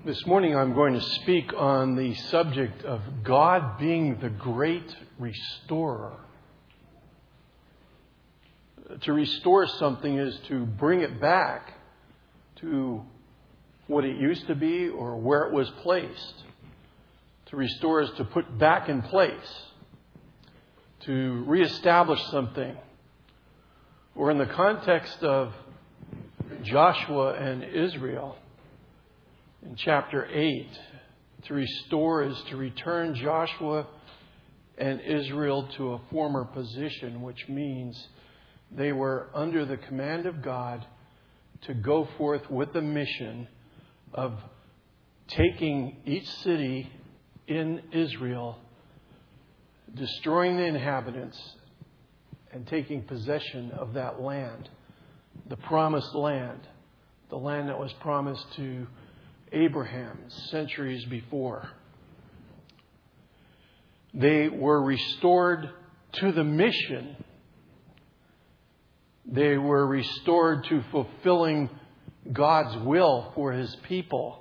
This morning I'm going to speak on the subject of God being the great restorer. To restore something is to bring it back to what it used to be or where it was placed. To restore is to put back in place, to reestablish something. Or in the context of Joshua and Israel, in chapter 8, to restore is to return Joshua and Israel to a former position, which means they were under the command of God to go forth with the mission of taking each city in Israel, destroying the inhabitants, and taking possession of that land, the promised land, the land that was promised to Abraham centuries before. They were restored to the mission. They were restored to fulfilling God's will for His people.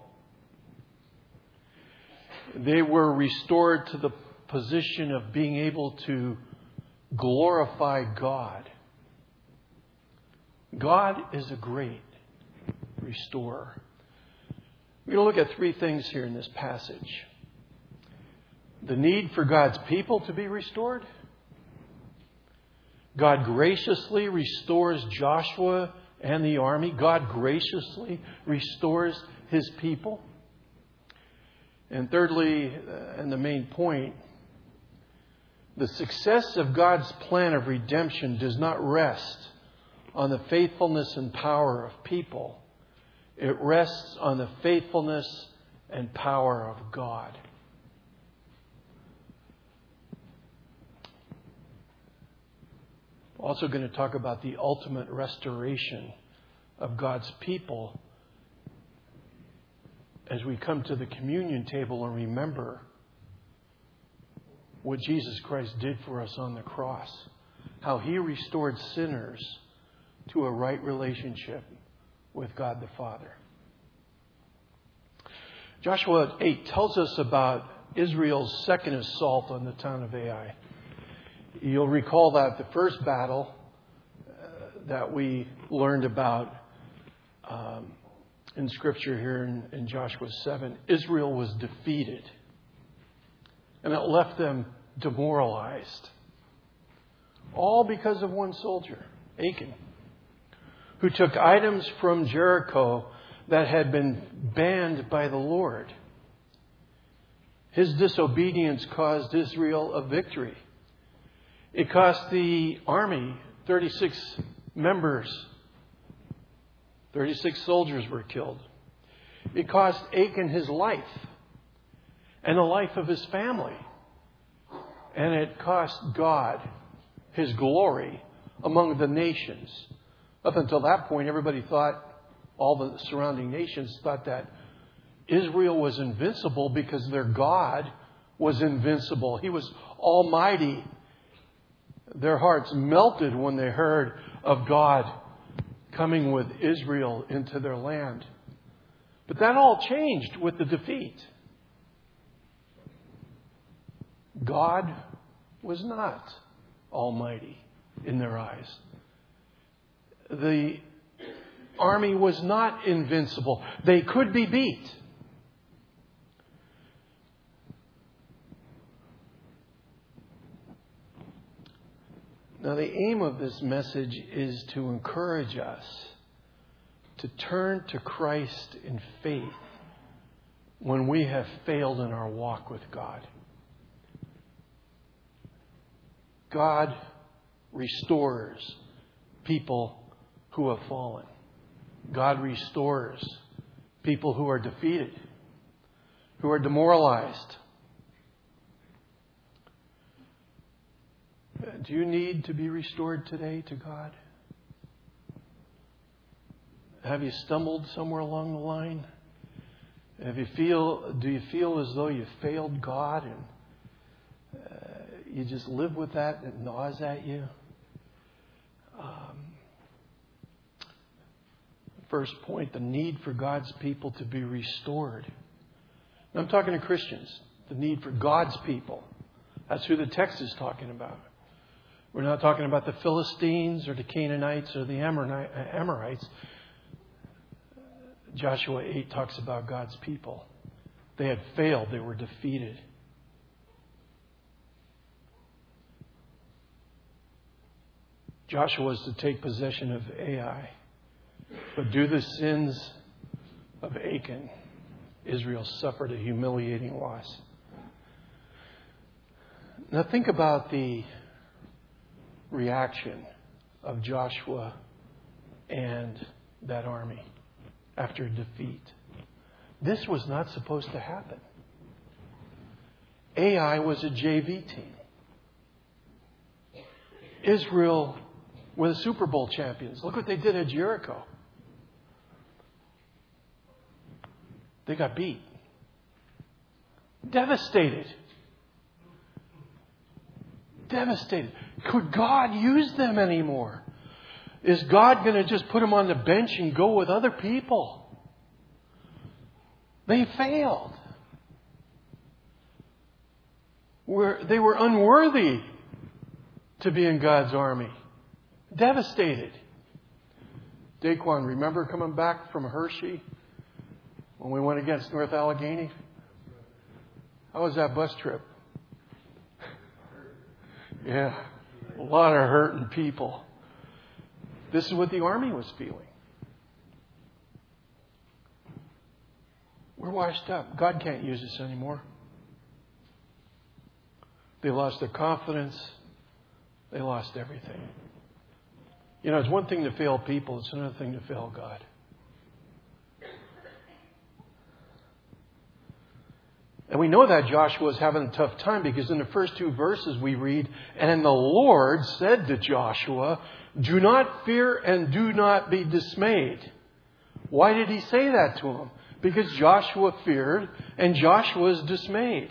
They were restored to the position of being able to glorify God. God is a great restorer. We're going to look at three things here in this passage. The need for God's people to be restored. God graciously restores Joshua and the army. God graciously restores His people. And thirdly, and the main point, the success of God's plan of redemption does not rest on the faithfulness and power of people. It rests on the faithfulness and power of God. We're also going to talk about the ultimate restoration of God's people as we come to the communion table and remember what Jesus Christ did for us on the cross. How He restored sinners to a right relationship with God the Father. Joshua 8 tells us about Israel's second assault on the town of Ai. You'll recall that the first battle that we learned about in Scripture here in Joshua 7, Israel was defeated. And it left them demoralized. All because of one soldier, Achan, who took items from Jericho that had been banned by the Lord. His disobedience caused Israel a victory. It cost the army 36 members. 36 soldiers were killed. It cost Achan his life and the life of his family. And it cost God His glory among the nations. Up until that point, everybody thought, all the surrounding nations thought that Israel was invincible because their God was invincible. He was almighty. Their hearts melted when they heard of God coming with Israel into their land. But that all changed with the defeat. God was not almighty in their eyes. The army was not invincible. They could be beat. Now, the aim of this message is to encourage us to turn to Christ in faith when we have failed in our walk with God. God restores people who have fallen. God restores people who are defeated, who are demoralized. Do you need to be restored today to God? Have you stumbled somewhere along the line? Do you feel as though you failed God and you just live with that and it gnaws at you? First point, the need for God's people to be restored I'm talking to Christians. The need for God's people. That's who the text is talking about. We're not talking about the Philistines or the Canaanites or the Amorites. Joshua 8 talks about God's people. They had failed. They were defeated. Joshua was to take possession of Ai. But due to the sins of Achan, Israel suffered a humiliating loss. Now think about the reaction of Joshua and that army after defeat. This was not supposed to happen. Ai was a JV team. Israel were the Super Bowl champions. Look what they did at Jericho. They got beat. Devastated. Devastated. Could God use them anymore? Is God going to just put them on the bench and go with other people? They failed. They were unworthy to be in God's army. Devastated. Daquan, remember coming back from Hershey when we went against North Allegheny? How was that bus trip? Yeah, a lot of hurting people. This is what the army was feeling. We're washed up. God can't use us anymore. They lost their confidence. They lost everything. You know, it's one thing to fail people. It's another thing to fail God. And we know that Joshua was having a tough time because in the first two verses we read, "And the Lord said to Joshua, 'Do not fear and do not be dismayed.'" Why did he say that to him? Because Joshua feared and Joshua was dismayed.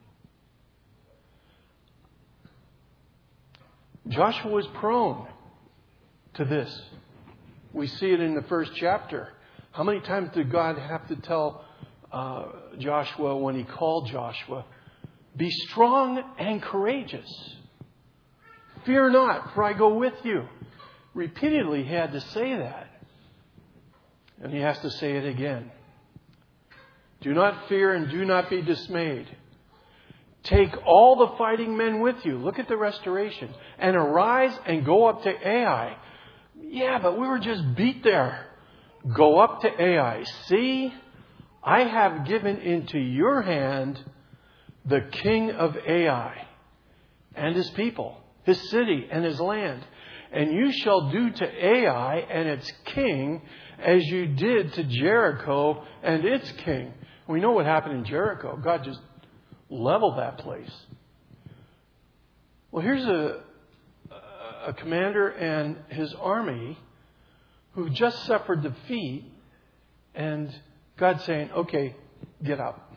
Joshua was prone to this. We see it in the first chapter. How many times did God have to tell Joshua when he called Joshua, "Be strong and courageous. Fear not, for I go with you." Repeatedly he had to say that. And he has to say it again. "Do not fear and do not be dismayed. Take all the fighting men with you." Look at the restoration. "And arise and go up to Ai." Yeah, but we were just beat there. "Go up to Ai. See, I have given into your hand the king of Ai and his people, his city and his land. And you shall do to Ai and its king as you did to Jericho and its king." We know what happened in Jericho. God just leveled that place. Well, here's a commander and his army who just suffered defeat, and God's saying, "Okay, get up.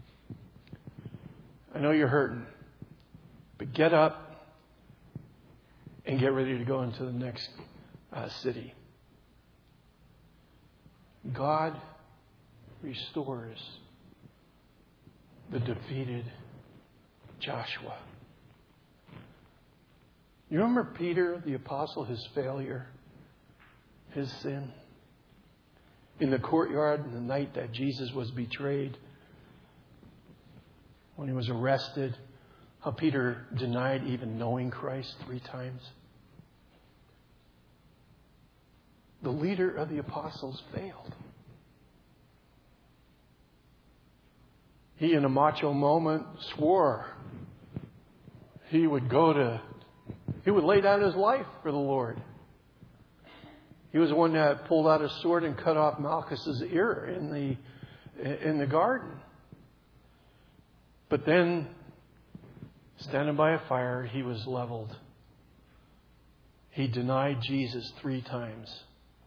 I know you're hurting, but get up and get ready to go into the next city." God restores the defeated Joshua. You remember Peter, the apostle, his failure, his sin? In the courtyard on the night that Jesus was betrayed, when he was arrested, how Peter denied even knowing Christ 3 times. The leader of the apostles failed. He, in a macho moment, swore he would lay down his life for the Lord. He was the one that pulled out his sword and cut off Malchus's ear in the garden. But then, standing by a fire, he was leveled. He denied Jesus 3 times.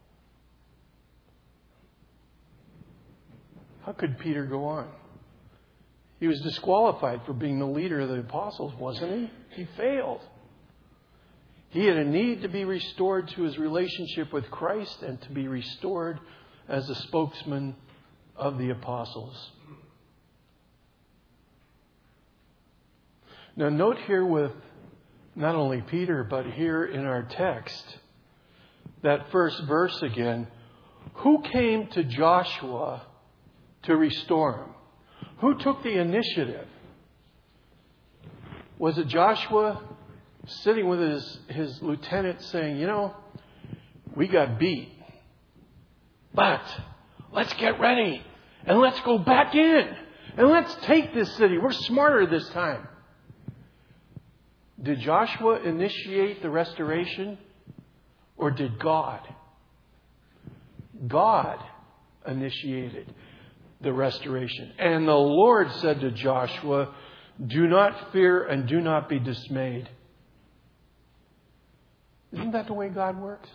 How could Peter go on? He was disqualified for being the leader of the apostles, wasn't he? He failed. He had a need to be restored to his relationship with Christ and to be restored as a spokesman of the apostles. Now note here with not only Peter, but here in our text, that first verse again, who came to Joshua to restore him? Who took the initiative? Was it Joshua sitting with his lieutenant saying, we got beat, but let's get ready and let's go back in and let's take this city. We're smarter this time. Did Joshua initiate the restoration or did God? God initiated the restoration. And the Lord said to Joshua, do not fear and do not be dismayed. Isn't that the way God works?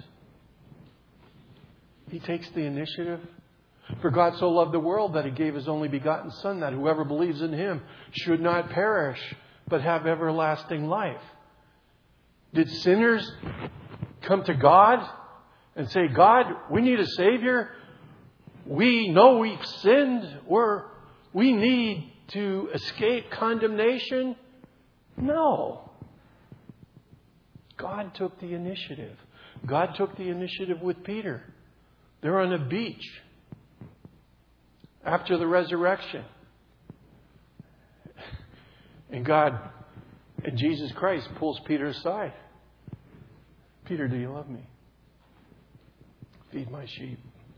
He takes the initiative. For God so loved the world that He gave His only begotten Son, that whoever believes in Him should not perish, but have everlasting life. Did sinners come to God and say, God, we need a Savior. We know we've sinned. We need to escape condemnation. No. God took the initiative. God took the initiative with Peter. They're on a beach after the resurrection. And Jesus Christ pulls Peter aside. Peter, do you love me? Feed my sheep.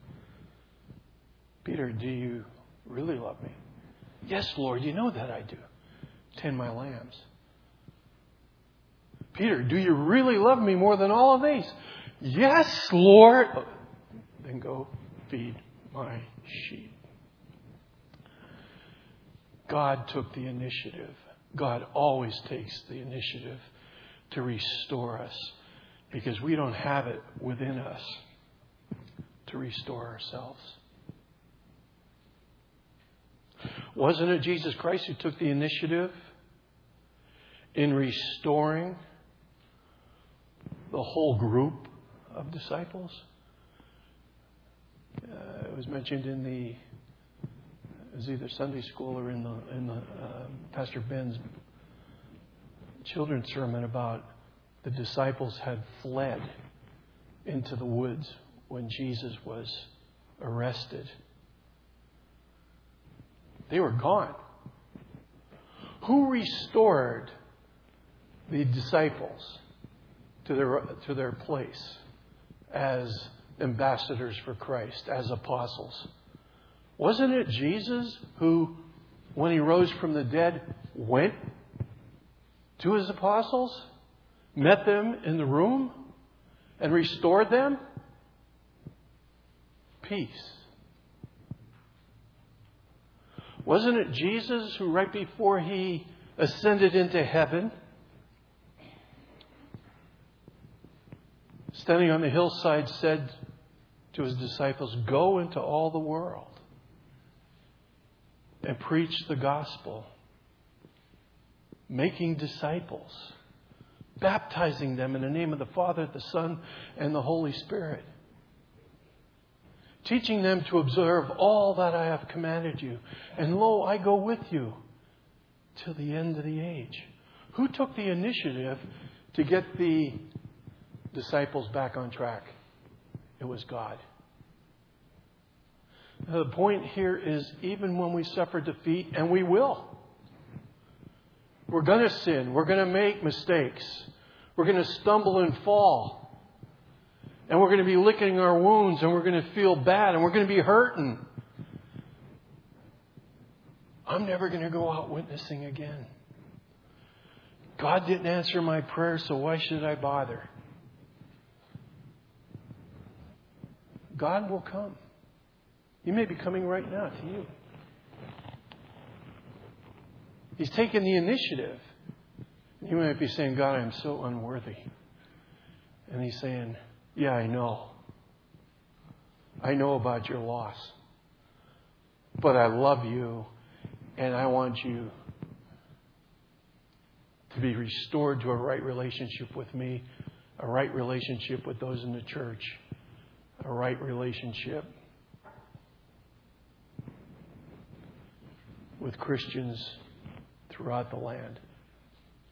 Peter, do you really love me? Yes, Lord, you know that I do. Tend my lambs. Peter, do you really love me more than all of these? Yes, Lord. Then go feed my sheep. God took the initiative. God always takes the initiative to restore us because we don't have it within us to restore ourselves. Wasn't it Jesus Christ who took the initiative in restoring the whole group of disciples? It was mentioned in it was either Sunday school or in the Pastor Ben's children's sermon about the disciples had fled into the woods when Jesus was arrested. They were gone. Who restored the disciples to their place as ambassadors for Christ, as apostles? Wasn't it Jesus who, when He rose from the dead, went to His apostles, met them in the room, and restored them? Peace. Wasn't it Jesus who, right before He ascended into heaven, standing on the hillside, said to His disciples, go into all the world and preach the gospel, making disciples, baptizing them in the name of the Father, the Son, and the Holy Spirit, teaching them to observe all that I have commanded you. And lo, I go with you till the end of the age. Who took the initiative to get the disciples back on track? It was God. The point here is, even when we suffer defeat, and we will, we're going to sin. We're going to make mistakes. We're going to stumble and fall. And we're going to be licking our wounds, and we're going to feel bad, and we're going to be hurting. I'm never going to go out witnessing again. God didn't answer my prayer, so why should I bother? God will come. He may be coming right now to you. He's taken the initiative. You might be saying, God, I'm so unworthy. And He's saying, yeah, I know. I know about your loss. But I love you, and I want you to be restored to a right relationship with me, a right relationship with those in the church, a right relationship with Christians throughout the land.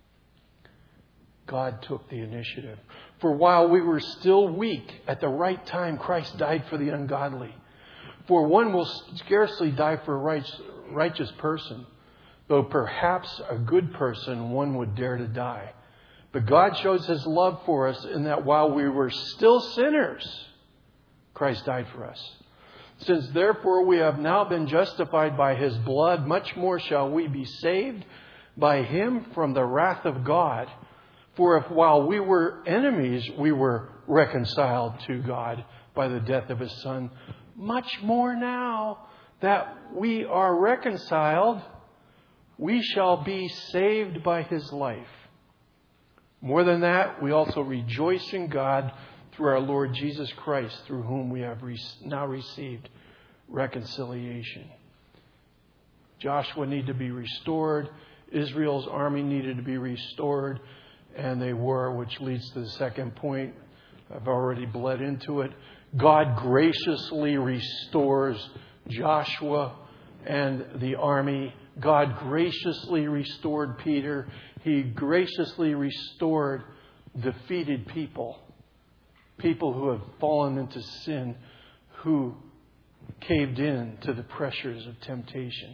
God took the initiative. For while we were still weak, at the right time Christ died for the ungodly. For one will scarcely die for a righteous person, though perhaps a good person one would dare to die. But God shows His love for us in that while we were still sinners, Christ died for us. Since therefore we have now been justified by His blood, much more shall we be saved by Him from the wrath of God. For if while we were enemies, we were reconciled to God by the death of His Son, much more now that we are reconciled, we shall be saved by His life. More than that, we also rejoice in God through our Lord Jesus Christ, through whom we have now received reconciliation. Joshua needed to be restored. Israel's army needed to be restored. And they were, which leads to the second point. I've already bled into it. God graciously restores Joshua and the army. God graciously restored Peter. He graciously restored defeated people. People who have fallen into sin, who caved in to the pressures of temptation.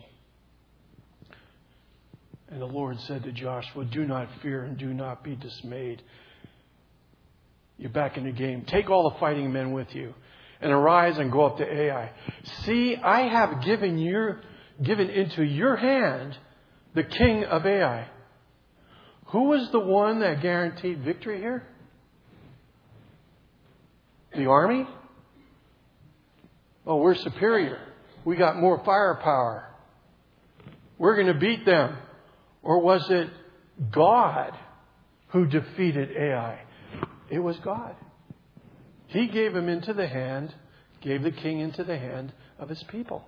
And the Lord said to Joshua, do not fear and do not be dismayed. You're back in the game. Take all the fighting men with you and arise and go up to Ai. See, I have given into your hand the king of Ai. Who was the one that guaranteed victory here? The army? Oh, we're superior. We got more firepower. We're going to beat them. Or was it God who defeated Ai? It was God. He gave the king into the hand of His people.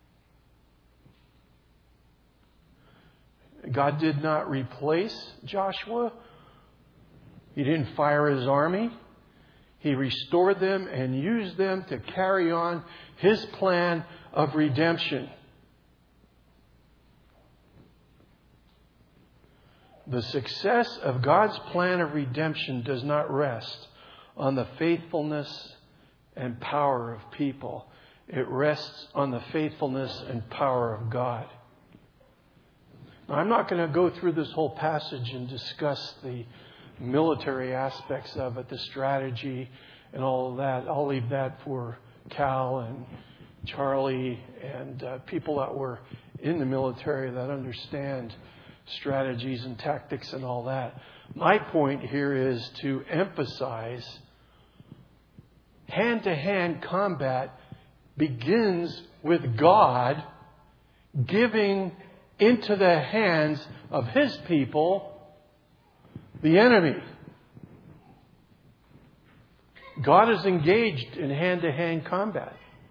God did not replace Joshua. He didn't fire His army. He restored them and used them to carry on His plan of redemption. The success of God's plan of redemption does not rest on the faithfulness and power of people. It rests on the faithfulness and power of God. Now, I'm not going to go through this whole passage and discuss the military aspects of it, the strategy and all of that. I'll leave that for Cal and Charlie and people that were in the military that understand strategies and tactics and all that. My point here is to emphasize hand-to-hand combat begins with God giving into the hands of His people the enemy. God is engaged in hand-to-hand combat.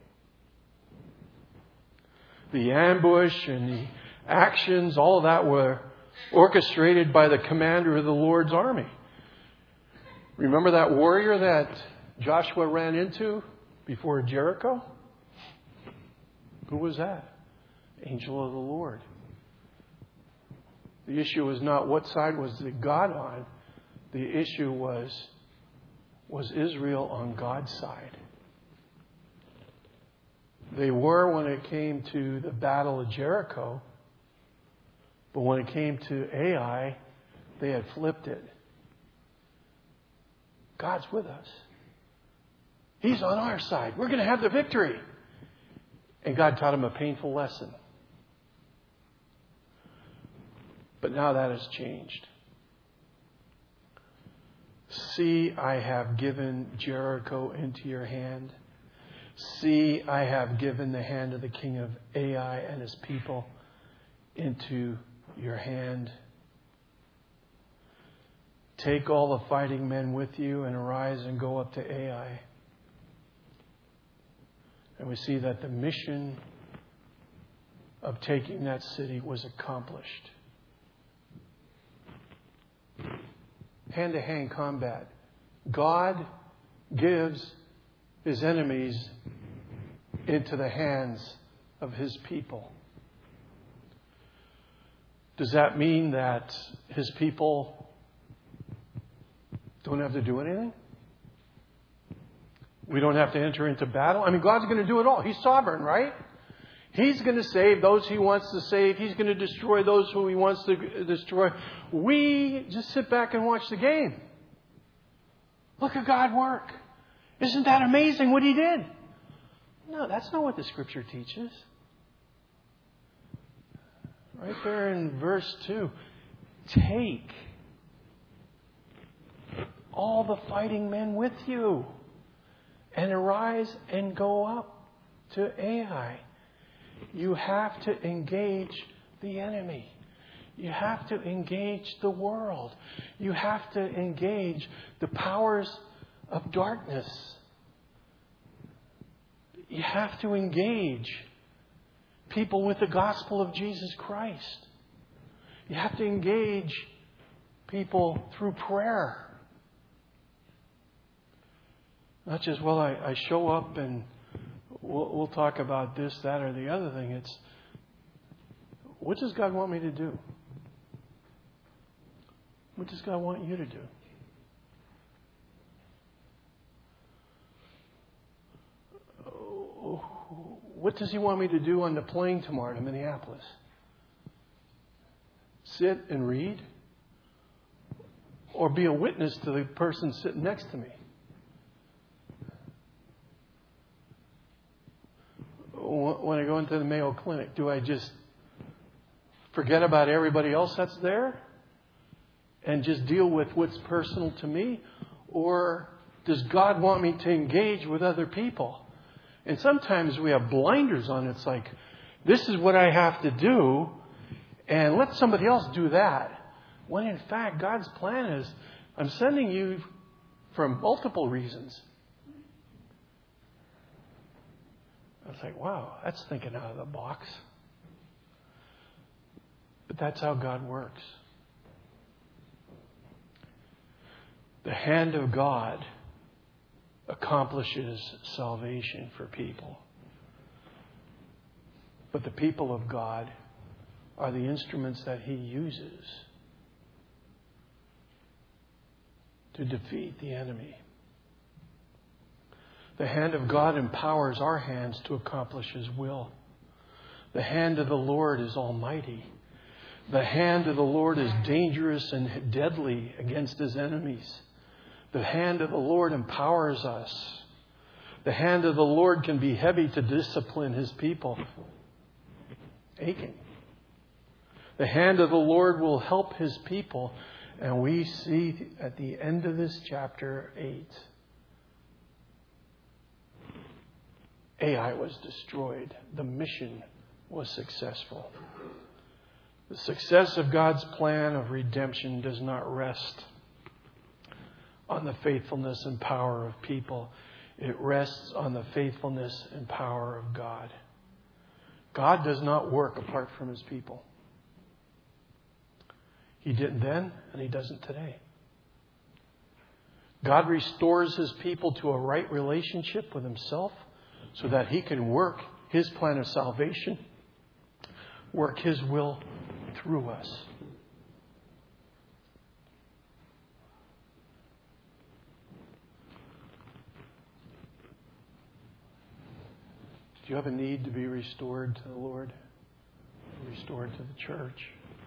The ambush and the actions, all of that were orchestrated by the commander of the Lord's army. Remember that warrior that Joshua ran into before Jericho? Who was that? Angel of the Lord. The issue was not what side was God on. The issue was Israel on God's side? They were when it came to the Battle of Jericho. But when it came to Ai, they had flipped it. God's with us. He's on our side. We're going to have the victory. And God taught him a painful lesson. But now that has changed. See, I have given Jericho into your hand. See, I have given the hand of the king of Ai and his people into your hand. Take all the fighting men with you and arise and go up to Ai. And we see that the mission of taking that city was accomplished. Hand-to-hand combat. God gives his enemies into the hands of his people. Does that mean that his people don't have to do anything? We don't have to enter into battle? I mean, God's going to do it all. He's sovereign, right? He's going to save those He wants to save. He's going to destroy those who He wants to destroy. We just sit back and watch the game. Look at God work. Isn't that amazing what He did? No, that's not what the Scripture teaches. Right there in verse 2. Take all the fighting men with you and arise and go up to Ai. You have to engage the enemy. You have to engage the world. You have to engage the powers of darkness. You have to engage people with the gospel of Jesus Christ. You have to engage people through prayer. Not just, well, I show up and we'll talk about this, that, or the other thing. It's, what does God want me to do? What does God want you to do? What does He want me to do on the plane tomorrow to Minneapolis? Sit and read? Or be a witness to the person sitting next to me? When I go into the Mayo Clinic, do I just forget about everybody else that's there and just deal with what's personal to me? Or does God want me to engage with other people? And sometimes we have blinders on. It's like, this is what I have to do, and let somebody else do that. When in fact, God's plan is, I'm sending you for multiple reasons. I was like, wow, that's thinking out of the box. But that's how God works. The hand of God accomplishes salvation for people. But the people of God are the instruments that He uses to defeat the enemy. The hand of God empowers our hands to accomplish His will. The hand of the Lord is almighty. The hand of the Lord is dangerous and deadly against His enemies. The hand of the Lord empowers us. The hand of the Lord can be heavy to discipline His people. Aching. The hand of the Lord will help His people. And we see at the end of this chapter 8, Ai was destroyed. The mission was successful. The success of God's plan of redemption does not rest on the faithfulness and power of people. It rests on the faithfulness and power of God. God does not work apart from His people. He didn't then, and He doesn't today. God restores His people to a right relationship with Himself so that He can work His plan of salvation, work His will through us. Do you have a need to be restored to the Lord? Restored to the church?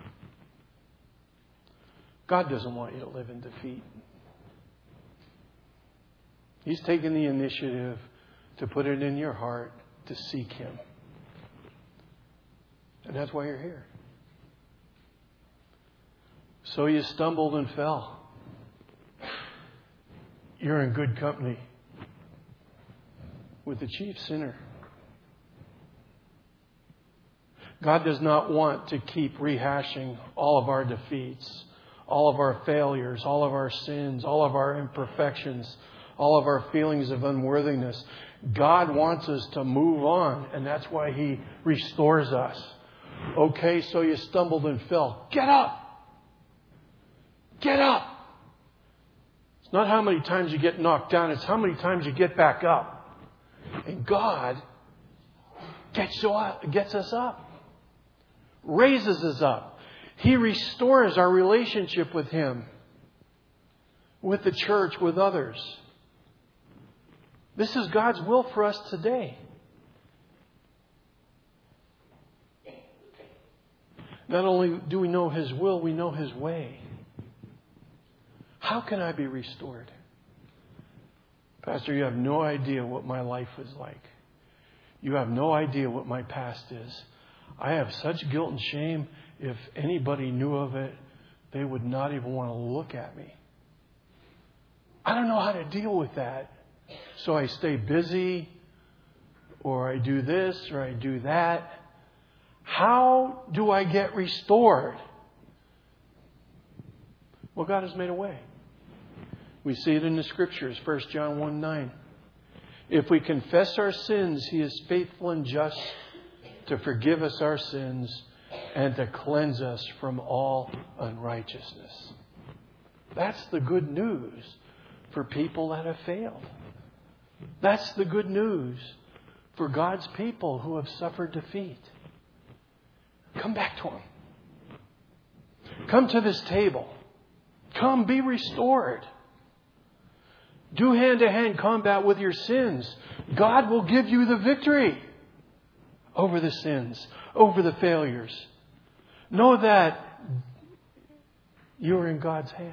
God doesn't want you to live in defeat. He's taken the initiative to put it in your heart to seek Him. And that's why you're here. So you stumbled and fell. You're in good company with the chief sinner. God does not want to keep rehashing all of our defeats, all of our failures, all of our sins, all of our imperfections, all of our feelings of unworthiness. God wants us to move on, and that's why He restores us. Okay, so you stumbled and fell. Get up! Get up! It's not how many times you get knocked down, it's how many times you get back up. And God gets us up. Raises us up. He restores our relationship with Him. with the church, with others. This is God's will for us today. Not only do we know His will, we know His way. How can I be restored? Pastor, you have no idea what my life was like. You have no idea what my past is. I have such guilt and shame. If anybody knew of it, they would not even want to look at me. I don't know how to deal with that. So I stay busy, or I do this, or I do that. How do I get restored? Well, God has made a way. We see it in the Scriptures, 1 John 1:9. If we confess our sins, He is faithful and just to forgive us our sins and to cleanse us from all unrighteousness. That's the good news for people that have failed. That's the good news for God's people who have suffered defeat. Come back to Him. Come to this table. Come be restored. Do hand-to-hand combat with your sins. God will give you the victory over the sins, over the failures. Know that you're in God's hands.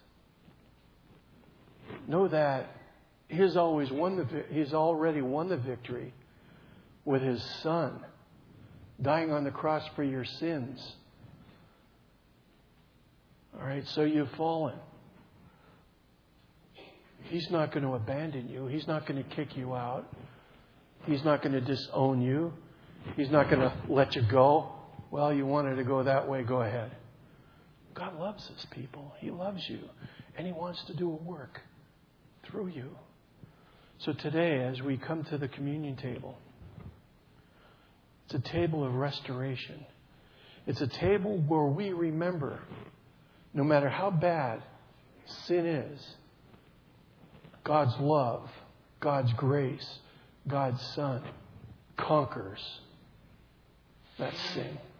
Know that He's already won the victory with His Son dying on the cross for your sins. All right, so you've fallen. He's not going to abandon you. He's not going to kick you out. He's not going to disown you. He's not going to let you go. Well, you wanted to go that way, go ahead. God loves His people. He loves you. And He wants to do a work through you. So today, as we come to the communion table, it's a table of restoration. It's a table where we remember, no matter how bad sin is, God's love, God's grace, God's Son conquers that sin.